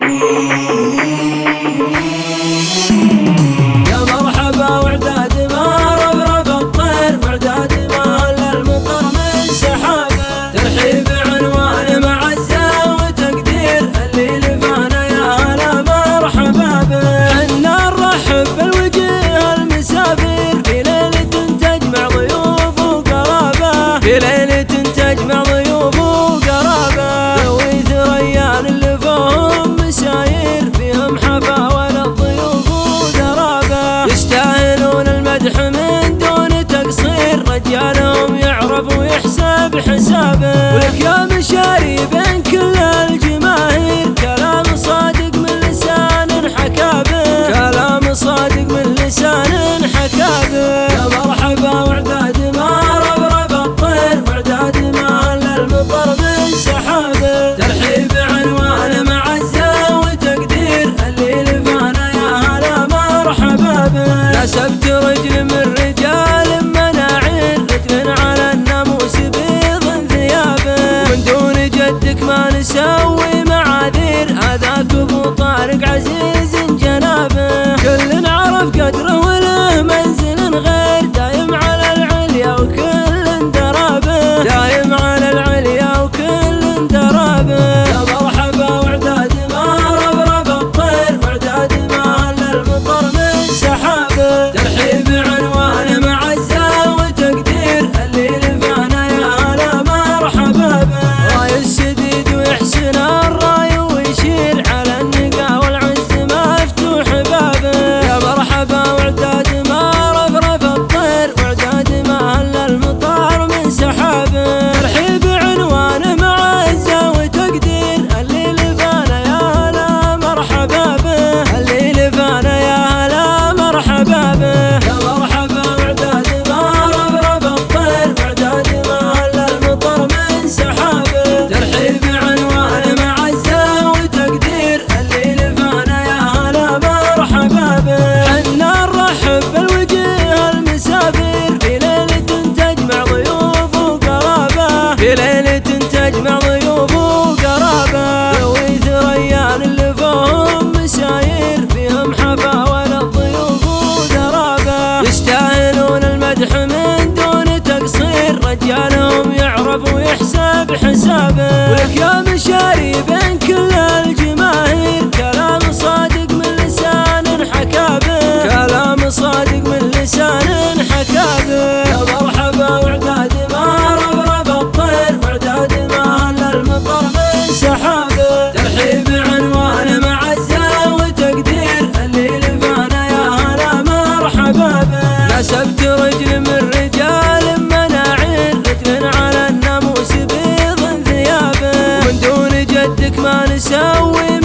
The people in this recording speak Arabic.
يا مرحبا وعداد ما رفرف الطير، وعداد ما هل المطر من سحابه، ترحيب عنوان معزة وتقدير اللي لفانا يا هلا مرحبا به. حنا نرحب بالوجيه المسافر في ليلة تجمع ضيوف وقرابه، في ليلة تجمع ضيوف وقرابه، ذوي ثريان اللي فيهم مساير فيهم حفاوة للضيوف ودرابه، يستاهلون المدح من دون تقصير، رجالهم يعرف ويحسب حسابه، ولك يا مشاري بين كل الجماهير كلام صادق من لسان حكابه، كلام صادق من لسان حكابه. يا مرحبا وعداد ما رفرف الطير، وعداد ما هل المطر من سحابه، ترحيب عنوان معزة وتقدير اللي لفانا يا هلا مرحبا به. نسبت رجل من رجال مناعين، رجل على الناموس بيض ثيابه، ومن دون جدك ما نسوي معاذير، هذاك ابو طارق عزيز جنابه، كل عرف قدره وله منزل غير، دايم على العليا وكل درابه، دايم على العليا وكل درابه. يا مرحبا وعداد ما رفرف الطير، وعداد ما هل المطر من سحابه، ترحيب عنوان معزة وتقدير اللي لفانا يا هلا مرحبا به. راي السديد ويحسن الراي ويشير على النقا والعز مفتوح بابه، يا مرحبا وعداد ما رفرف الطير، وعداد ما هل المطر من سحابه، ترحيب عنوان معزة وتقدير اللي لفانا يا هلا مرحبا به، اللي لفانا يا هلا مرحبا به. يا مرحبا وعداد ما رفرف الطير، وعداد ما هل المطر من سحابه، ترحيب عنوان معزة وتقدير اللي لفانا يا هلا مرحبا به. حنا نرحب بالوجيه المسافر في ليلة تجمع ضيوف وقرابه، في ليلة تجمع ضيوف وقرابه، ذوي ثريان اللي فيهم مساير فيهم حفاوة للضيوف ودرابه، يستاهلون المدح من دون تقصير، رجالهم يعرف ويحسب حسابه، ولك يا مشاري بين كل الجماهير كلام صادق من لسان حكابه، كلام صادق من لسان حكابه. يا مرحبا وعداد ما رفرف الطير، وعداد ما هل المطر من سحابه، ترحيب عنوان معزة وتقدير اللي لفانا يا هلا مرحبا به. نسبت رجل من رجال مناعين، رجل على الناموس بيض ثيابه، ومن دون جدك ما نسوي